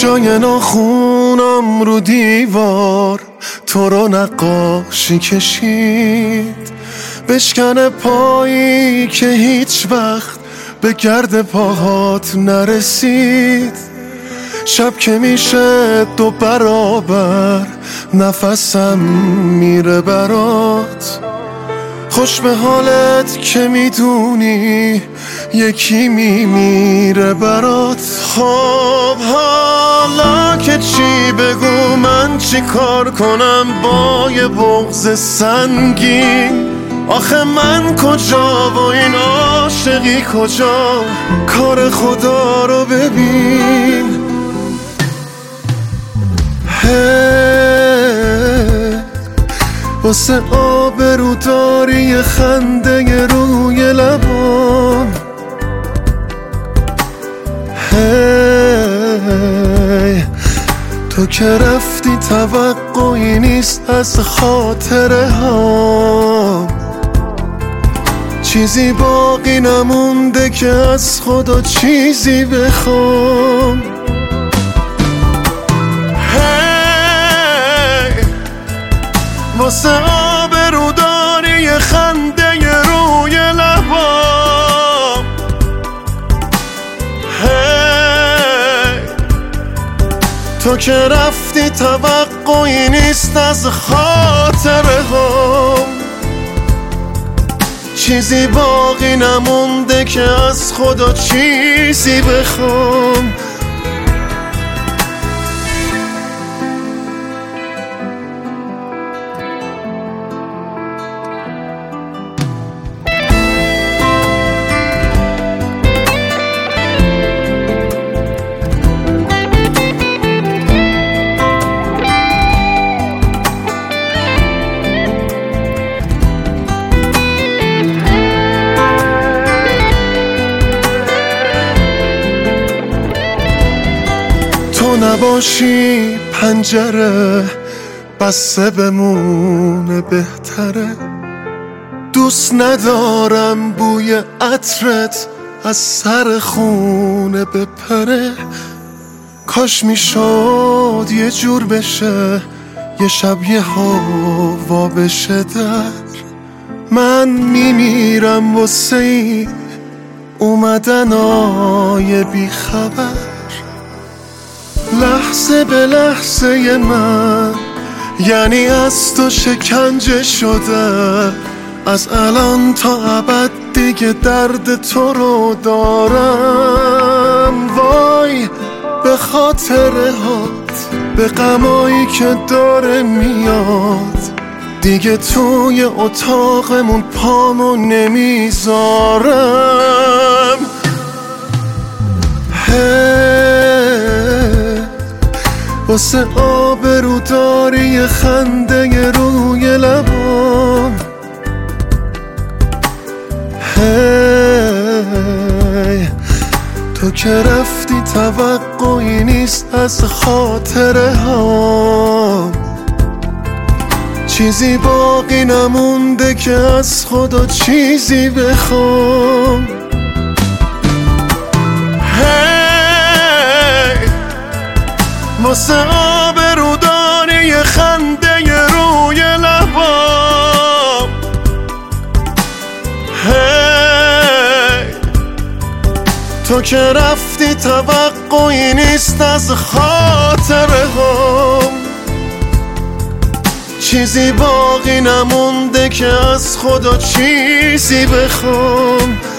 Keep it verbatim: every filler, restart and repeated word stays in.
جای ناخونم رو دیوار تو رو نقاشی کشید، بشکنه پایی که هیچ وقت به گرد پاهات نرسید. شب که میشه دو برابر نفسم میره برات، خوش به حالت که میدونی یکی میمیره برات. خب حالا که چی بگو، من چی کار کنم با یه بغض سنگین؟ آخه من کجا و این عاشقی کجا؟ کار خدا رو ببین. هی واسه آبروداری خنده روی لبام، هی تو که رفتی توقعی نیست از خاطره ها، چیزی باقی نمونده که از خدا چیزی بخوام. واسه آبروداری خنده روی لبام، هی تو که رفتی توقعی نیست از خاطره هم، چیزی باقی نمونده که از خدا چیزی بخوام. تو نباشی پنجره بسته بمونه بهتره، دوست ندارم بوی عطرت از سر خونه بپره. کاش میشد یه جور بشه یه شب یه هوا بشه در، من میمیرم واسه ای اومدن آی بی خبر. لحظه به لحظه من یعنی از تو شکنجه شده، از الان تا ابد دیگه درد تو رو دارم. وای به خاطره هات، به غمایی که داره میاد، دیگه توی اتاقمون پامو نمیذارم. واسه آبروداری خنده روی لبام، هی تو که رفتی توقعی نیست از خاطره ها، چیزی باقی نمونده که از خدا چیزی بخوام. واسه آبروداری خنده روی لبام، هی تو که رفتی توقعی نیست از خاطره هم، چیزی باقی نمونده که از خدا چیزی بخوام.